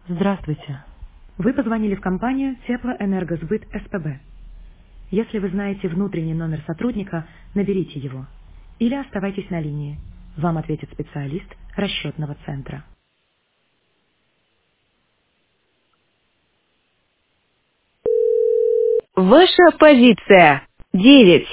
Здравствуйте. Вы позвонили в компанию Теплоэнергосбыт СПБ. Если вы знаете внутренний номер сотрудника, наберите его. Или оставайтесь на линии. Вам ответит специалист расчетного центра. Ваша позиция. 9.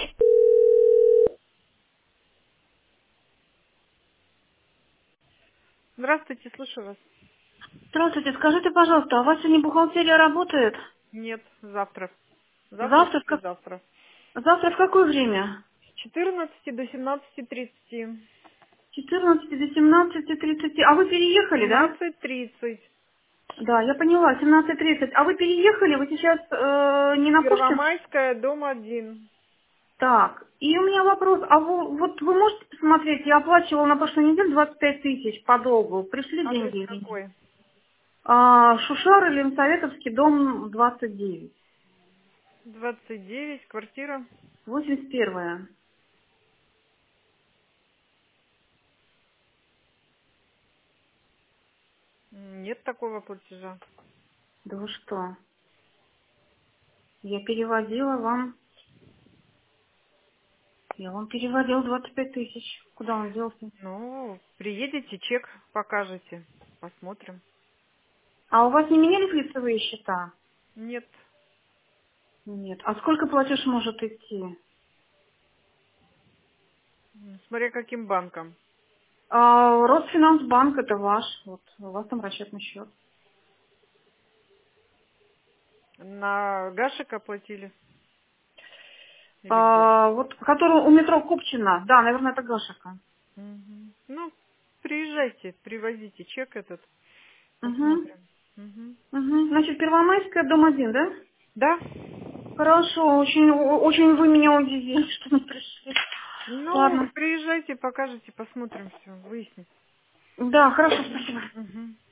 Здравствуйте, слушаю вас. Здравствуйте, скажите, пожалуйста, а у вас сегодня бухгалтерия работает? Нет, завтра. Завтра, Завтра послезавтра. завтра в какое время? С 14 до 17:30. С 14 до 17:30. А вы переехали, да? 17:30. Да, я поняла, 17:30. А вы переехали, вы сейчас не на почте? Первомайская, дом 1. Так, и у меня вопрос, а вы можете посмотреть, я оплачивала на прошлой неделе 25 тысяч по долгу, пришли Адрес деньги или нет? какой? Шушар или Ленсоветовский, дом 29, 29, квартира. 81. Нет такого платежа. Да вы что? Я переводила вам. Я вам переводил 25 тысяч. Куда он делся? Ну, приедете, чек покажете. Посмотрим. А у вас не менялись лицевые счета? Нет. Нет. А сколько платеж может идти? Смотря каким банком. Росфинансбанк это ваш. Вот у вас там расчетный счет. На Гашика платили? Или где? Вот который у метро Купчино. Да, наверное, это Гашика. Мгм. Ну, приезжайте, привозите чек этот, Угу. посмотрим. Мгм. Угу. Значит, Первомайская, дом 1, да? Да? Хорошо, очень вы меня удивили, что не пришли. Ну, Ладно. приезжайте, покажете, посмотрим все, выясним. Да, хорошо, спасибо. Мгм.